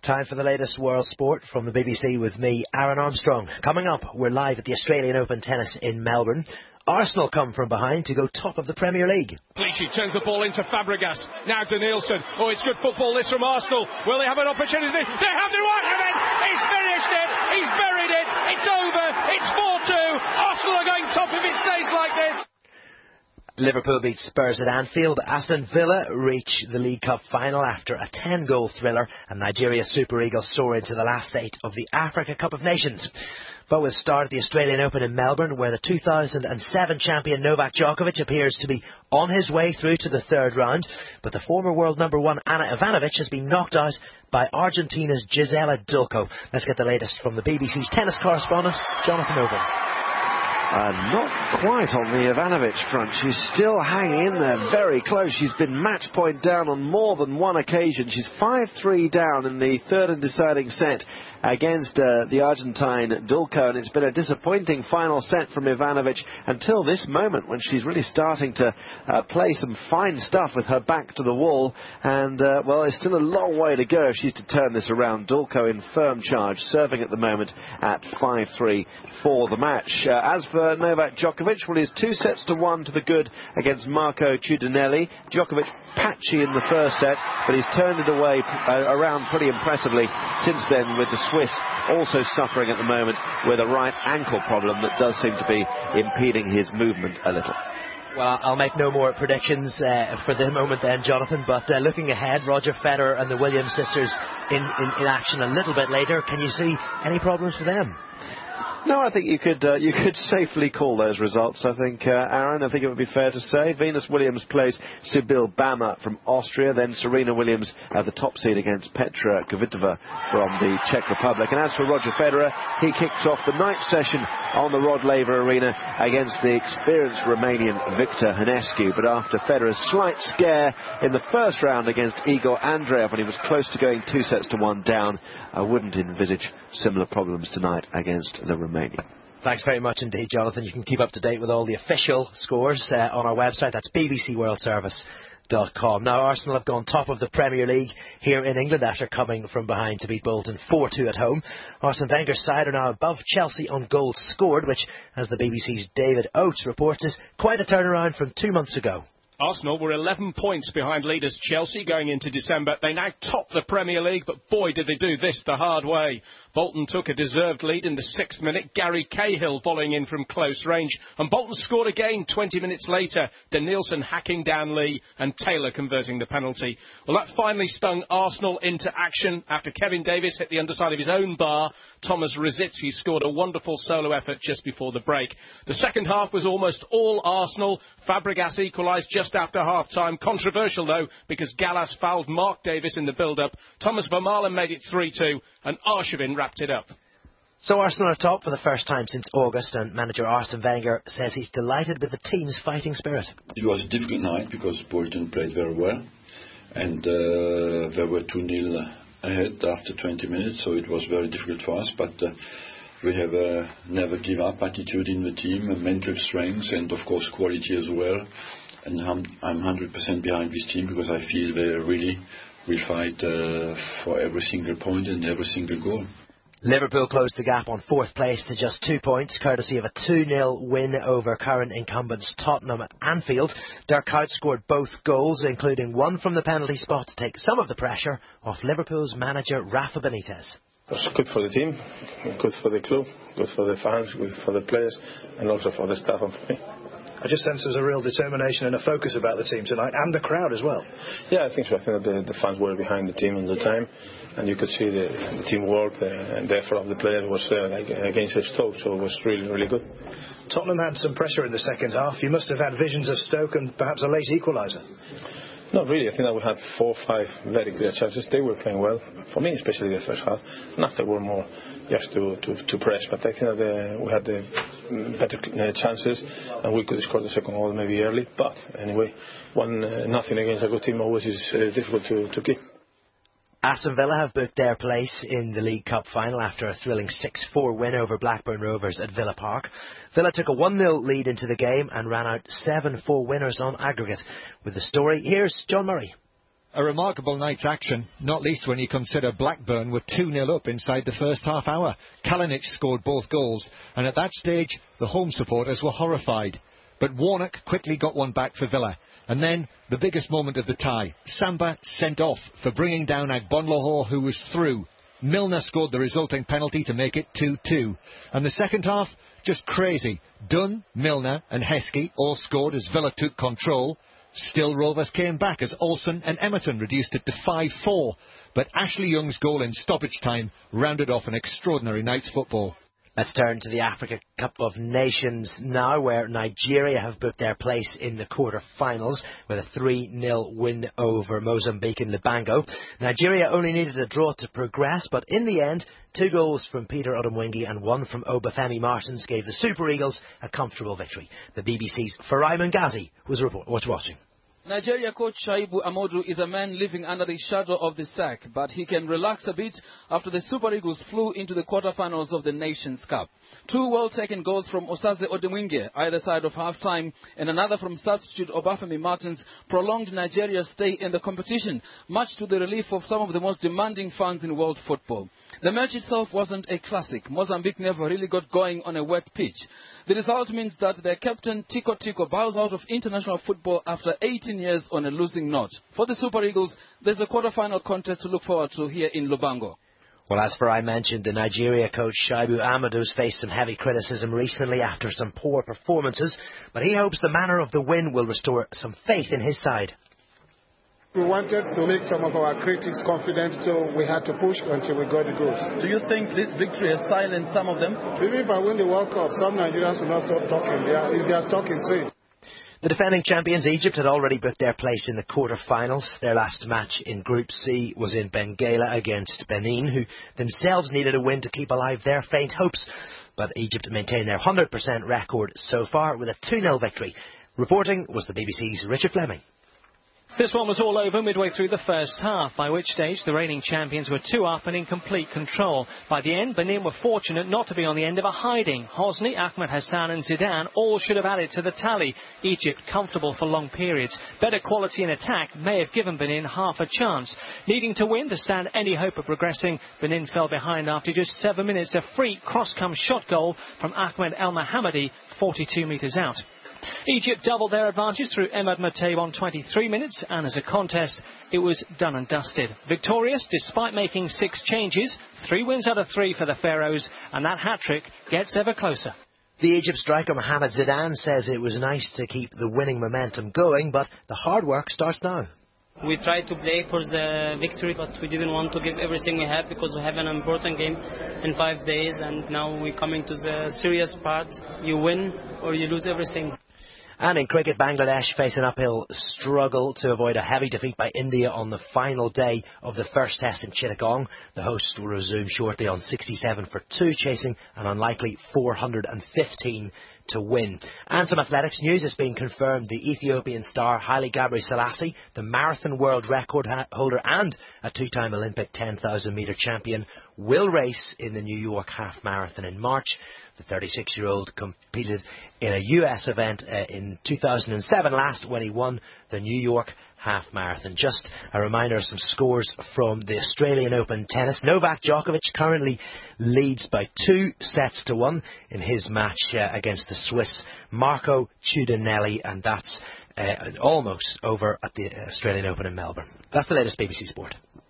Time for the latest world sport from the BBC with me, Aaron Armstrong. Coming up, we're live at the Australian Open tennis in Melbourne. Arsenal come from behind to go top of the Premier League. Clichy turns the ball into Fabregas. Now Danielson. Oh, it's good football this from Arsenal. Will they have an opportunity? They have the one, and then he's finished it. He's buried it. It's over. It's 4-2. Arsenal are going top if it stays like this. Liverpool beat Spurs at Anfield. Aston Villa reach the League Cup final after a 10-goal thriller, and Nigeria Super Eagles soar into the last eight of the Africa Cup of Nations. But we'll start at the Australian Open in Melbourne, where the 2007 champion Novak Djokovic appears to be on his way through to the third round. But the former world number one Ana Ivanovic has been knocked out by Argentina's Gisela Dulko. Let's get the latest from the BBC's tennis correspondent, Jonathan Owen. Not quite on the Ivanovic front. She's still hanging in there very close. She's been match point down on more than one occasion. She's 5-3 down in the third and deciding set against the Argentine Dulko, and it's been a disappointing final set from Ivanovic until this moment, when she's really starting to play some fine stuff with her back to the wall. And well, it's still a long way to go if she's to turn this around. Dulko in firm charge, serving at the moment at 5-3 for the match. As for Novak Djokovic, well, he's 2-1 to the good against Marco Ciudinelli. Djokovic patchy in the first set, but he's turned it away around pretty impressively since then, with the Swiss also suffering at the moment with a right ankle problem that does seem to be impeding his movement a little. Well, I'll make no more predictions for the moment then, Jonathan, but looking ahead, Roger Federer and the Williams sisters in action a little bit later. Can you see any problems for them? No, I think you could safely call those results. I think, Aaron, I think it would be fair to say. Venus Williams plays Sibyl Bama from Austria, then Serena Williams at the top seed against Petra Kvitova from the Czech Republic. And as for Roger Federer, he kicks off the night session on the Rod Laver Arena against the experienced Romanian Victor Hanescu. But after Federer's slight scare in the first round against Igor Andreev, when he was close to going 2-1 down, I wouldn't envisage similar problems tonight against the Romanian. Thanks very much indeed, Jonathan. You can keep up to date with all the official scores on our website. That's bbcworldservice.com. Now, Arsenal have gone top of the Premier League here in England after coming from behind to beat Bolton 4-2 at home. Arsene Wenger's side are now above Chelsea on goals scored, which, as the BBC's David Oates reports, is quite a turnaround from 2 months ago. Arsenal were 11 points behind leaders Chelsea going into December. They now top the Premier League, but boy did they do this the hard way. Bolton took a deserved lead in the 6th minute, Gary Cahill volleying in from close range, and Bolton scored again 20 minutes later, Danielson hacking down Lee and Taylor converting the penalty. Well, that finally stung Arsenal into action after Kevin Davies hit the underside of his own bar. Thomas Rosicky scored a wonderful solo effort just before the break. The second half was almost all Arsenal. Fabregas equalised just after half-time. Controversial, though, because Gallas fouled Mark Davis in the build-up. Thomas Vermaelen made it 3-2, and Arshavin wrapped it up. So Arsenal are top for the first time since August, and manager Arsene Wenger says he's delighted with the team's fighting spirit. It was a difficult night because Bolton played very well, and they were 2-0 ahead after 20 minutes, so it was very difficult for us, but we have a never give up attitude in the team, mental strength, and of course quality as well. And I'm 100% behind this team because I feel they really will fight for every single point and every single goal. Liverpool closed the gap on 4th place to just 2 points, courtesy of a 2-0 win over current incumbents Tottenham at Anfield. Dirk Kuyt scored both goals, including one from the penalty spot, to take some of the pressure off Liverpool's manager Rafa Benitez. It's good for the team, good for the club, good for the fans, good for the players, and also for the staff and for me. I just sense there's a real determination and a focus about the team tonight, and the crowd as well. Yeah, I think so. I think that the fans were behind the team all the time, and you could see the teamwork and the effort of the players was against Stoke, so it was really, really good. Tottenham had some pressure in the second half. You must have had visions of Stoke and perhaps a late equaliser. Not really. I think that we had 4 or 5 very clear chances. They were playing well, for me especially the first half, and after were more just to press. But I think that we had the better chances, and we could score the second goal maybe early. But anyway, 1-0 against a good team always is difficult to keep. Aston Villa have booked their place in the League Cup final after a thrilling 6-4 win over Blackburn Rovers at Villa Park. Villa took a 1-0 lead into the game and ran out 7-4 winners on aggregate. With the story, here's John Murray. A remarkable night's action, not least when you consider Blackburn were 2-0 up inside the first half hour. Kalinic scored both goals, and at that stage, the home supporters were horrified. But Warnock quickly got one back for Villa. And then, the biggest moment of the tie, Samba sent off for bringing down Agbonlahor, who was through. Milner scored the resulting penalty to make it 2-2. And the second half, just crazy. Dunn, Milner and Heskey all scored as Villa took control. Still, Rovers came back as Olsen and Emerton reduced it to 5-4. But Ashley Young's goal in stoppage time rounded off an extraordinary night's football. Let's turn to the Africa Cup of Nations now, where Nigeria have booked their place in the quarter-finals with a 3-0 win over Mozambique in Lubango. Nigeria only needed a draw to progress, but in the end, 2 goals from Peter Odemwingie and 1 from Obafemi Martins gave the Super Eagles a comfortable victory. The BBC's Farai Mangazi was watching. Nigeria coach Shaibu Amodu is a man living under the shadow of the sack, but he can relax a bit after the Super Eagles flew into the quarterfinals of the Nations Cup. 2 well-taken goals from Osaze Odemwingie, either side of half-time, and another from substitute Obafemi Martins prolonged Nigeria's stay in the competition, much to the relief of some of the most demanding fans in world football. The match itself wasn't a classic. Mozambique never really got going on a wet pitch. The result means that their captain Tico Tico bows out of international football after 18 years on a losing note. For the Super Eagles, there's a quarter-final contest to look forward to here in Lubango. Well, as I mentioned, the Nigeria coach Shaibu Amadou's faced some heavy criticism recently after some poor performances, but he hopes the manner of the win will restore some faith in his side. We wanted to make some of our critics confident, so we had to push until we got the goals. Do you think this victory has silenced some of them? Even if I win the World Cup, some Nigerians will not stop talking. They are stuck in trade. The defending champions Egypt had already booked their place in the quarter-finals. Their last match in Group C was in Benguela against Benin, who themselves needed a win to keep alive their faint hopes. But Egypt maintained their 100% record so far with a 2-0 victory. Reporting was the BBC's Richard Fleming. This one was all over midway through the first half, by which stage the reigning champions were 2 up and in complete control. By the end, Benin were fortunate not to be on the end of a hiding. Hosni, Ahmed Hassan and Zidane all should have added to the tally. Egypt comfortable for long periods. Better quality in attack may have given Benin half a chance. Needing to win to stand any hope of progressing, Benin fell behind after just 7 minutes. A free cross-come shot goal from Ahmed El Mohammadi, 42 metres out. Egypt doubled their advantage through Emad Mateb on 23 minutes, and as a contest, it was done and dusted. Victorious despite making 6 changes, 3 wins out of 3 for the Pharaohs, and that hat-trick gets ever closer. The Egypt striker Mohamed Zidane says it was nice to keep the winning momentum going, but the hard work starts now. We tried to play for the victory, but we didn't want to give everything we have because we have an important game in 5 days, and now we're coming to the serious part. You win or you lose everything. And in cricket, Bangladesh face an uphill struggle to avoid a heavy defeat by India on the final day of the first test in Chittagong. The hosts will resume shortly on 67 for 2, chasing an unlikely 415 to win. And some athletics news has been confirmed. The Ethiopian star Haile Gebrselassie, the marathon world record holder and a 2-time Olympic 10,000 metre champion, will race in the New York half marathon in March. The 36-year-old competed in a US event in 2007 last when he won the New York half marathon. Just a reminder of some scores from the Australian Open tennis. Novak Djokovic currently leads by 2-1 in his match against the Swiss Marco Ciudinelli, and that's almost over at the Australian Open in Melbourne. That's the latest BBC Sport.